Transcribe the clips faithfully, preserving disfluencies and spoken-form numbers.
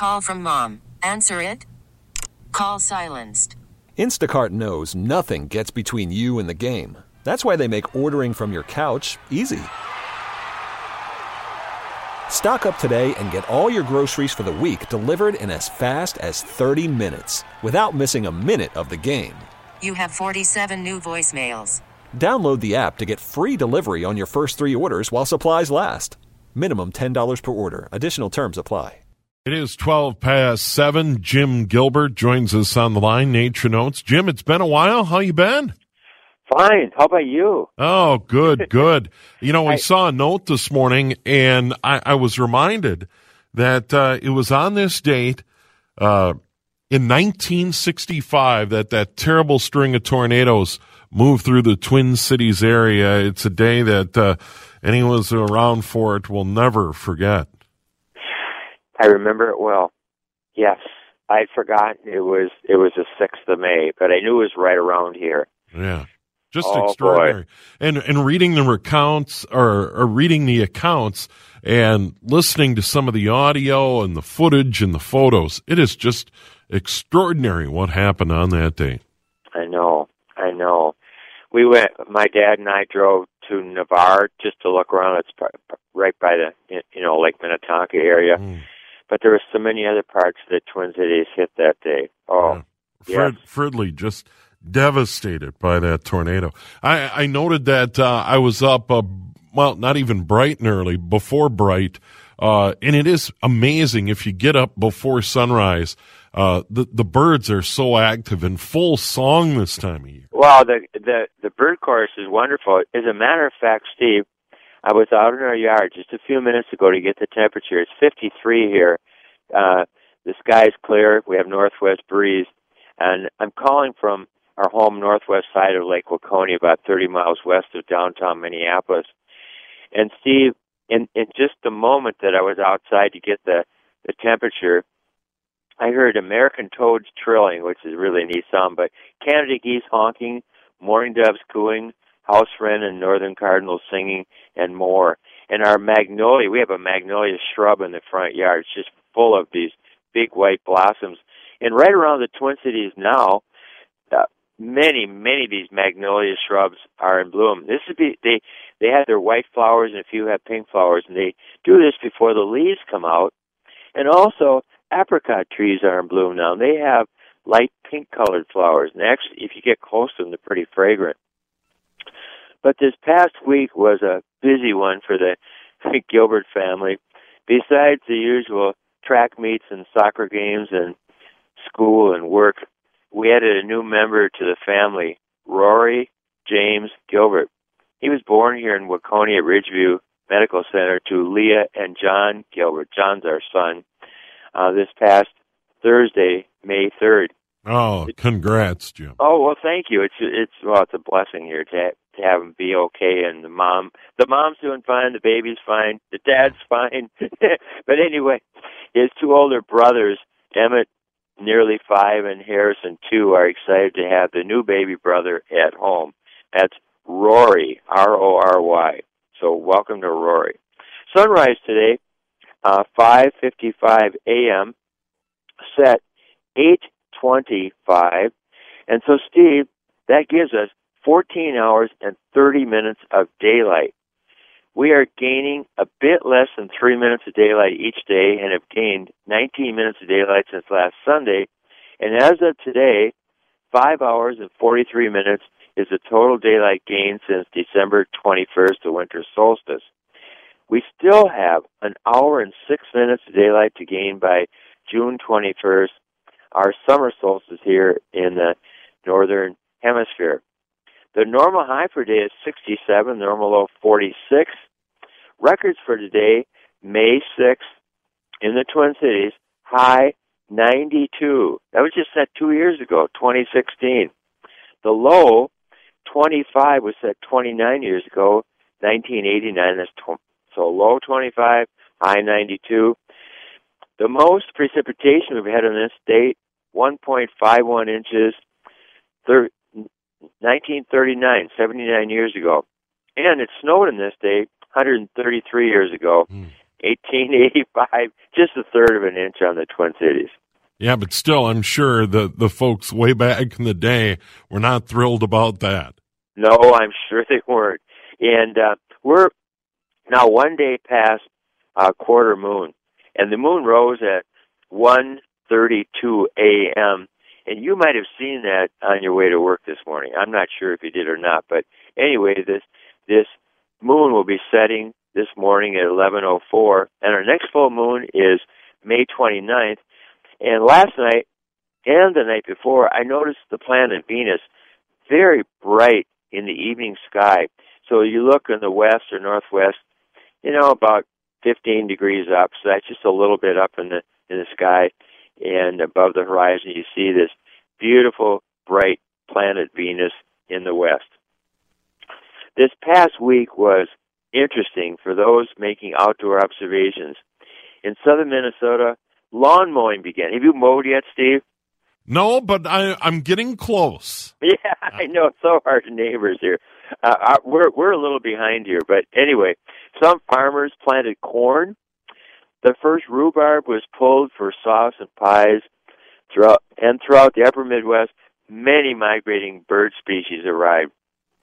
Call from mom. Answer it. Call silenced. Instacart knows nothing gets between you and the game. That's why they make ordering from your couch easy. Stock up today and get all your groceries for the week delivered in as fast as thirty minutes without missing a minute of the game. You have forty-seven new voicemails. Download the app to get free delivery on your first three orders while supplies last. Minimum ten dollars per order. Additional terms apply. It is twelve past seven. Jim Gilbert joins us on the line. Nature Notes. Jim, it's been a while. How you been? Fine. How about you? Oh, good, good. You know, I, I saw a note this morning, and I, I was reminded that uh, it was on this date uh, in nineteen sixty-five that that terrible string of tornadoes moved through the Twin Cities area. It's a day that uh, anyone who's around for it will never forget. I remember it well. Yes, I'd forgotten it was it was the sixth of May, but I knew it was right around here. Yeah, just oh, extraordinary. Boy. And and reading the recounts or, or reading the accounts and listening to some of the audio and the footage and the photos, it is just extraordinary what happened on that day. I know, I know. We went. My dad and I drove to Navarre just to look around. It's right by the you know Lake Minnetonka area. Mm. But there were so many other parts of the Twin Cities hit that day. Oh, yeah. Fred, yes. Fridley just devastated by that tornado. I, I noted that uh, I was up, uh, well, not even bright and early, before bright, uh, and it is amazing if you get up before sunrise. Uh, the the birds are so active and full song this time of year. Well, the the the bird chorus is wonderful. As a matter of fact, Steve, I was out in our yard just a few minutes ago to get the temperature. It's fifty-three here. Uh, the sky's clear. We have northwest breeze. And I'm calling from our home northwest side of Lake Waconia, about thirty miles west of downtown Minneapolis. And Steve, in, in just the moment that I was outside to get the, the temperature, I heard American toads trilling, which is really a neat sound, but Canada geese honking, mourning doves cooing, house wren and northern cardinals singing, and more. And our magnolia, we have a magnolia shrub in the front yard. It's just full of these big white blossoms. And right around the Twin Cities now, uh, many, many of these magnolia shrubs are in bloom. This would be they they have their white flowers and a few have pink flowers, and they do this before the leaves come out. And also, apricot trees are in bloom now. They have light pink-colored flowers, and actually, if you get close to them, they're pretty fragrant. But this past week was a busy one for the Gilbert family. Besides the usual track meets and soccer games and school and work, we added a new member to the family, Rory James Gilbert. He was born here in Waconia at Ridgeview Medical Center to Leah and John Gilbert. John's our son. Uh, this past Thursday, May third. Oh, congrats, Jim. Oh, well, thank you. It's it's well, it's a blessing here to have, to have him be okay, and the mom, the mom's doing fine, the baby's fine, the dad's fine. But anyway, his two older brothers, Emmett, nearly five, and Harrison, two, are excited to have the new baby brother at home. That's Rory, R O R Y. So welcome to Rory. Sunrise today, uh, five fifty-five a.m., set eight twenty-five. And so, Steve, that gives us fourteen hours and thirty minutes of daylight. We are gaining a bit less than three minutes of daylight each day and have gained nineteen minutes of daylight since last Sunday. And as of today, five hours and forty-three minutes is the total daylight gain since December twenty-first, the winter solstice. We still have an hour and six minutes of daylight to gain by June twenty-first, our summer solstice here in the northern hemisphere. The normal high for today is sixty-seven, normal low forty-six. Records for today, May sixth, in the Twin Cities, high ninety-two. That was just set two years ago, twenty sixteen. The low, twenty-five, was set twenty-nine years ago, nineteen eighty-nine. That's tw- so low twenty-five, high ninety-two. The most precipitation we've had in this state, one point five one inches, thir- nineteen thirty-nine, seventy-nine years ago. And it snowed in this state one hundred thirty-three years ago, mm. eighteen eighty-five, just a third of an inch on the Twin Cities. Yeah, but still, I'm sure the, the folks way back in the day were not thrilled about that. No, I'm sure they weren't. And uh, we're now one day past uh, quarter moon, and the moon rose at one thirty-two a.m., and you might have seen that on your way to work this morning. I'm not sure if you did or not, but anyway, this this moon will be setting this morning at eleven oh four, and our next full moon is May twenty-ninth. And last night and the night before, I noticed the planet Venus very bright in the evening sky. So you look in the west or northwest, you know, about fifteen degrees up. So that's just a little bit up in the in the sky, and above the horizon, you see this beautiful, bright planet Venus in the west. This past week was interesting for those making outdoor observations. In southern Minnesota, lawn mowing began. Have you mowed yet, Steve? No, but I, I'm getting close. Yeah, I know. It's so hard to neighbors here. Uh, uh, we're we're a little behind here, but anyway, some farmers planted corn. The first rhubarb was pulled for sauce and pies. Throughout and throughout the upper Midwest, many migrating bird species arrived.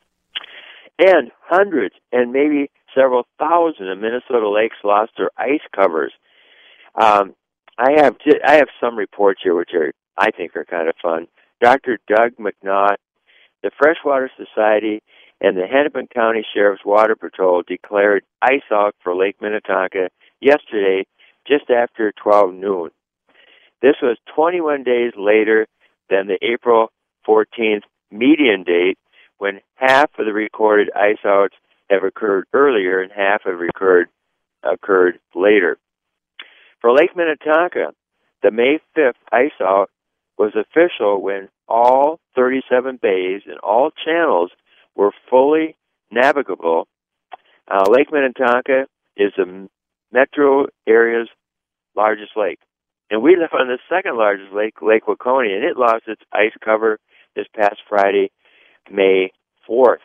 And hundreds and maybe several thousand of Minnesota lakes lost their ice covers. Um, I have I have some reports here which are I think are kind of fun. Doctor Doug McNaught, the Freshwater Society, and the Hennepin County Sheriff's Water Patrol declared ice out for Lake Minnetonka yesterday, just after twelve noon. This was twenty-one days later than the April fourteenth median date, when half of the recorded ice outs have occurred earlier and half have occurred occurred later. For Lake Minnetonka, the May fifth ice out was official when all thirty-seven bays and all channels were fully navigable. Uh, Lake Minnetonka is the metro area's largest lake. And we live on the second largest lake, Lake Waconia, and it lost its ice cover this past Friday, May fourth.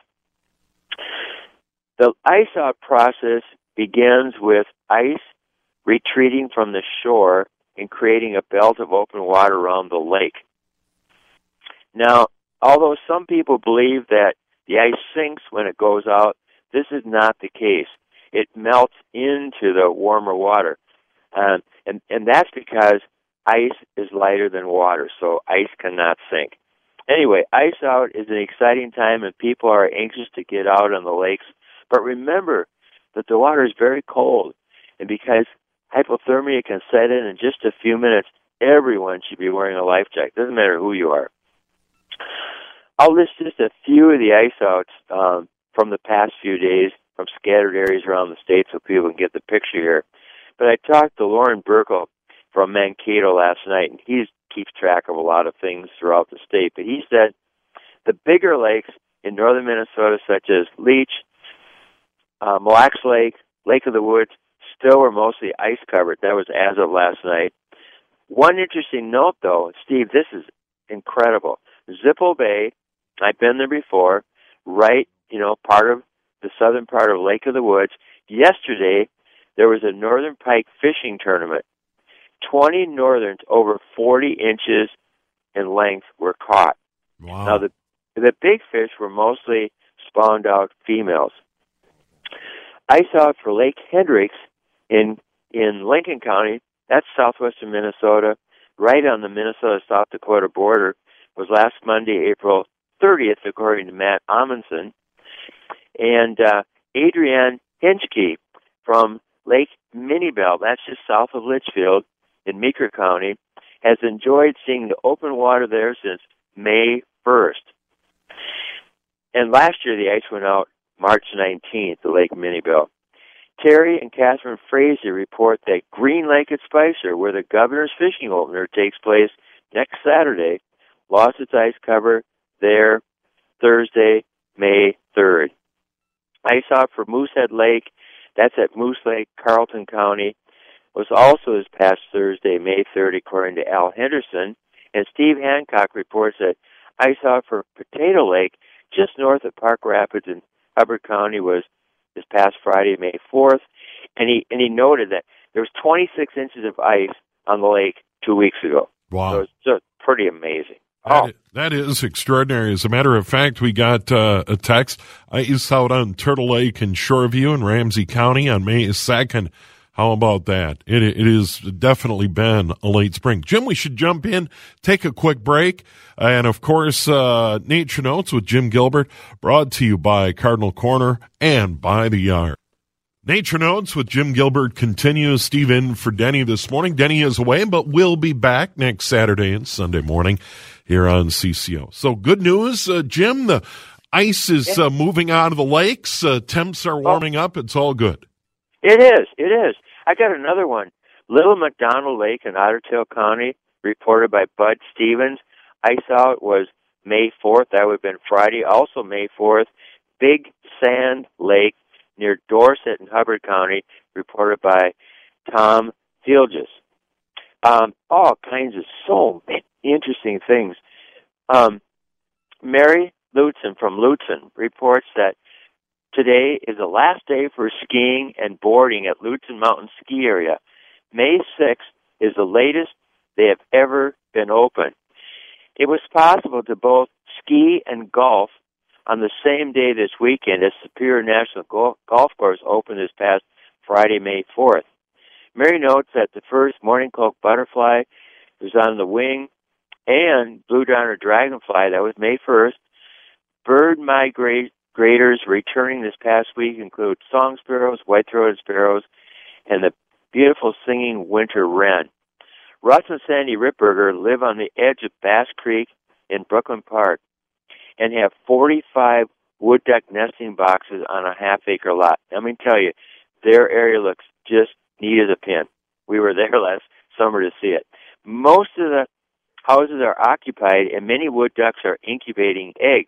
The ice out process begins with ice retreating from the shore and creating a belt of open water around the lake. Now, although some people believe that the ice sinks when it goes out, this is not the case. It melts into the warmer water. Um, and, and that's because ice is lighter than water, so ice cannot sink. Anyway, ice out is an exciting time, and people are anxious to get out on the lakes. But remember that the water is very cold, and because hypothermia can set in in just a few minutes, everyone should be wearing a life jacket. Doesn't matter who you are. I'll list just a few of the ice outs um, from the past few days from scattered areas around the state so people can get the picture here. But I talked to Lauren Burkle from Mankato last night, and he keeps track of a lot of things throughout the state. But he said the bigger lakes in northern Minnesota, such as Leech, uh, Mille Lacs Lake, Lake of the Woods, still were mostly ice covered. That was as of last night. One interesting note, though, Steve, this is incredible. Zippo Bay, I've been there before, right, you know, part of the southern part of Lake of the Woods. Yesterday, there was a northern pike fishing tournament. twenty northerns over forty inches in length were caught. Wow. Now, the the big fish were mostly spawned out females. Ice out for Lake Hendricks in in Lincoln County, that's southwestern Minnesota, right on the Minnesota-South Dakota border, was last Monday, April thirtieth, according to Matt Amundsen. And uh, Adrienne Hinchke from Lake Minibel, that's just south of Litchfield in Meeker County, has enjoyed seeing the open water there since May first. And last year the ice went out March nineteenth at Lake Minibel. Terry and Catherine Frazier report that Green Lake at Spicer, where the Governor's Fishing Opener takes place next Saturday, lost its ice cover there Thursday, May third. Ice out for Moosehead Lake, that's at Moose Lake, Carlton County, was also this past Thursday, May third, according to Al Henderson. And Steve Hancock reports that ice out for Potato Lake, just north of Park Rapids in Hubbard County, was this past Friday, May fourth. And he and he noted that there was twenty-six inches of ice on the lake two weeks ago. Wow. So it's just pretty amazing. That, Oh. is, that is extraordinary. As a matter of fact, we got uh, a text. Ice out on Turtle Lake and Shoreview in Ramsey County on May second. How about that? It, it has definitely been a late spring. Jim, we should jump in, take a quick break. And, of course, uh, Nature Notes with Jim Gilbert, brought to you by Cardinal Corner and by the Yard. Nature Notes with Jim Gilbert continues. Steve in for Denny this morning. Denny is away, but we'll be back next Saturday and Sunday morning here on C C O. So good news, uh, Jim. The ice is uh, moving out of the lakes. Uh, temps are warming up. It's all good. It is. It is. I got another one. Little McDonald Lake in Otter Tail County, reported by Bud Stevens. Ice out was May fourth. That would have been Friday. Also May fourth. Big Sand Lake near Dorset in Hubbard County, reported by Tom Filges. Um, all kinds of so many interesting things. Um, Mary Lutzen from Lutzen reports that today is the last day for skiing and boarding at Lutzen Mountain Ski Area. May sixth is the latest they have ever been open. It was possible to both ski and golf on the same day this weekend as Superior National Golf, Golf Course opened this past Friday, May fourth. Mary notes that the first morning cloak butterfly was on the wing, and blue darner dragonfly, that was May first. Bird migrators returning this past week include song sparrows, white-throated sparrows, and the beautiful singing winter wren. Russ and Sandy Ripberger live on the edge of Bass Creek in Brooklyn Park and have forty-five wood duck nesting boxes on a half-acre lot. Let me tell you, their area looks just neat as a pin. We were there last summer to see it. Most of the houses are occupied, and many wood ducks are incubating eggs.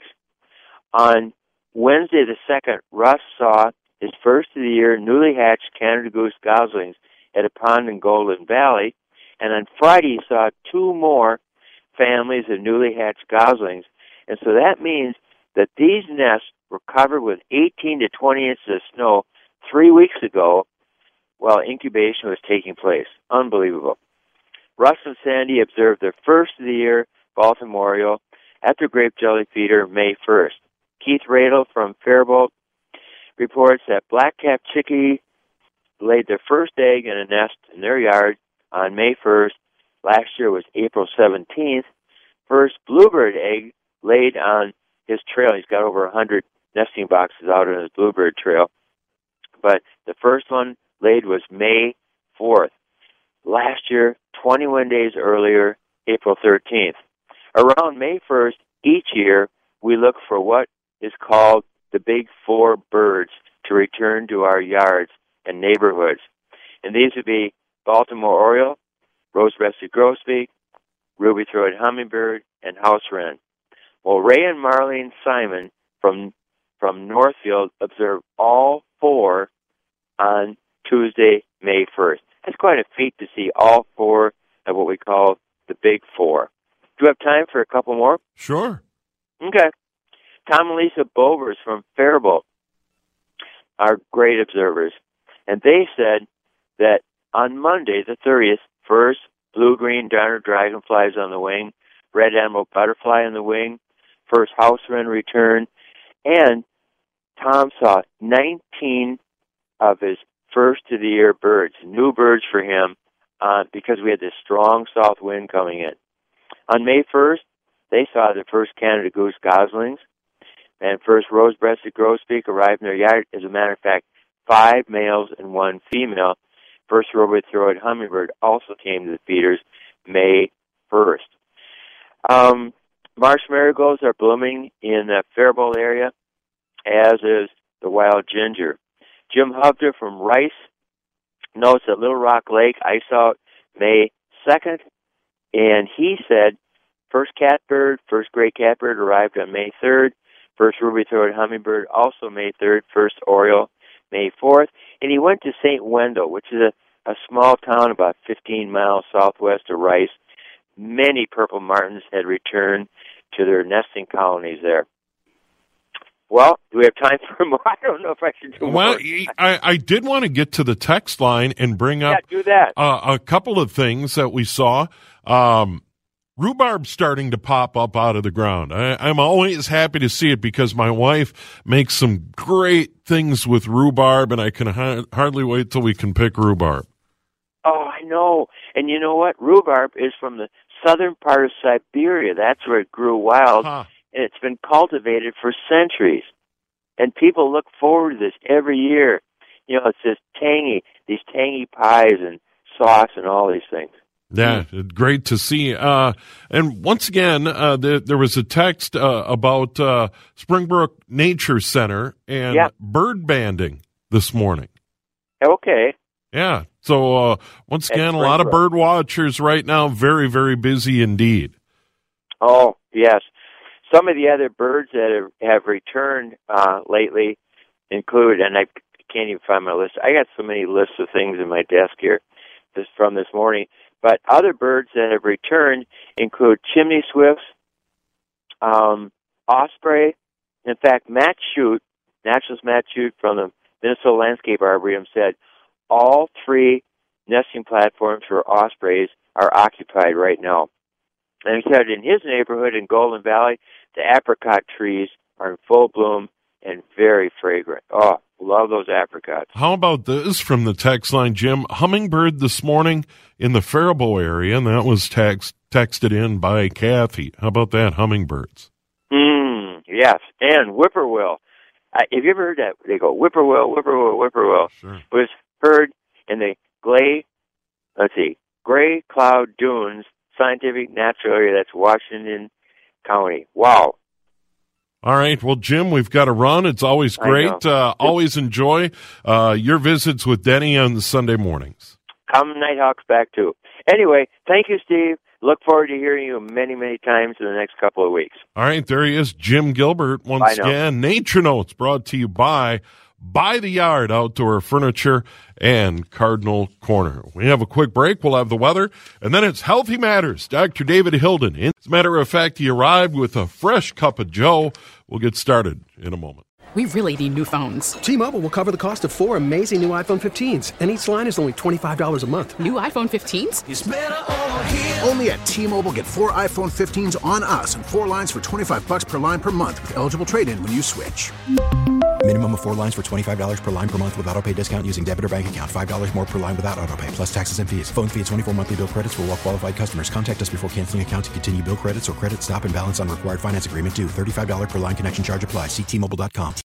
On Wednesday the second, Russ saw his first of the year newly hatched Canada goose goslings at a pond in Golden Valley, and on Friday he saw two more families of newly hatched goslings. And so that means that these nests were covered with eighteen to twenty inches of snow three weeks ago while incubation was taking place. Unbelievable. Russ and Sandy observed their first of the year Baltimore Oriole at the grape jelly feeder May first. Keith Radel from Faribault reports that black-capped chickadee laid their first egg in a nest in their yard on May first. Last year was April seventeenth. First bluebird egg laid on his trail. He's got over one hundred nesting boxes out on his bluebird trail. But the first one laid was May fourth. Last year, twenty-one days earlier, April thirteenth. Around May first each year, we look for what is called the Big Four birds to return to our yards and neighborhoods. And these would be Baltimore Oriole, rose-breasted grosbeak, ruby-throated hummingbird, and house wren. Well, Ray and Marlene Simon from from Northfield observed all four on Tuesday, May first. That's quite a feat to see all four of what we call the Big Four. Do you have time for a couple more? Sure. Okay. Tom and Lisa Bovers from Faribault are great observers, and they said that on Monday, the thirtieth, first blue-green darner dragonflies on the wing, red emerald butterfly on the wing, first house wren return, and Tom saw nineteen of his first of the year birds, new birds for him, uh, because we had this strong south wind coming in. On May first, they saw the first Canada goose goslings, and first rose-breasted grosbeak arrived in their yard. As a matter of fact, five males and one female. First ruby-throated hummingbird also came to the feeders May first. Um, marsh marigolds are blooming in the Faribault area, as is the wild ginger. Jim Hovder from Rice notes that Little Rock Lake ice out May second, and he said first catbird, first gray catbird arrived on May third, first ruby-throated hummingbird also May third, first oriole May fourth, and he went to Saint Wendell, which is a, a small town about fifteen miles southwest of Rice. Many purple martins had returned to their nesting colonies there. Well, do we have time for more? I don't know if I should do well, more. I, I did want to get to the text line and bring up yeah, do that. Uh, a couple of things that we saw. Um, rhubarb starting to pop up out of the ground. I, I'm always happy to see it because my wife makes some great things with rhubarb, and I can ha- hardly wait till we can pick rhubarb. Oh, I know. And you know what? Rhubarb is from the southern part of Siberia. That's where it grew wild. Huh. And it's been cultivated for centuries. And people look forward to this every year. You know, it's this tangy, these tangy pies and sauce and all these things. Yeah, great to see. Uh, and once again, uh, there, there was a text uh, about uh, Springbrook Nature Center and yeah. bird banding this morning. Okay. Yeah. So uh, once again, a lot of bird watchers right now, very, very busy indeed. Oh, yes. Some of the other birds that have, have returned uh, lately include, and I can't even find my list. I got so many lists of things in my desk here just from this morning. But other birds that have returned include chimney swifts, um, osprey. In fact, Matt Shute, naturalist Matt Shute from the Minnesota Landscape Arboretum said all three nesting platforms for ospreys are occupied right now. And he said in his neighborhood in Golden Valley, the apricot trees are in full bloom and very fragrant. Oh, love those apricots. How about this from the text line, Jim? Hummingbird this morning in the Faribault area, and that was text, texted in by Kathy. How about that, hummingbirds? Mm, yes, and whippoorwill. Uh, have you ever heard that? They go whippoorwill, whippoorwill, whippoorwill. Sure. It was heard in the Gray, let's see, Gray Cloud Dunes Scientific Natural Area. That's Washington County. Wow. All right. Well, Jim, we've got to run. It's always great. Uh, always enjoy uh, your visits with Denny on the Sunday mornings. Come Nighthawks back, too. Anyway, thank you, Steve. Look forward to hearing you many, many times in the next couple of weeks. All right. There he is, Jim Gilbert, once again. Nature Notes brought to you by By the Yard Outdoor Furniture and Cardinal Corner. We have a quick break. We'll have the weather, and then it's Healthy Matters. Doctor David Hilden. As a matter of fact, he arrived with a fresh cup of Joe. We'll get started in a moment. We really need new phones. T-Mobile will cover the cost of four amazing new iPhone fifteens, and each line is only twenty-five dollars a month. New iPhone fifteens? It's better over here. Only at T-Mobile, get four iPhone fifteens on us and four lines for twenty-five dollars per line per month with eligible trade-in when you switch. Minimum of four lines for twenty-five dollars per line per month with autopay discount using debit or bank account. five dollars more per line without autopay, plus taxes and fees. Phone fee at twenty-four monthly bill credits for well-qualified customers. Contact us before canceling account to continue bill credits or credit stop and balance on required finance agreement due. thirty-five dollars per line connection charge applies. See T Mobile dot com.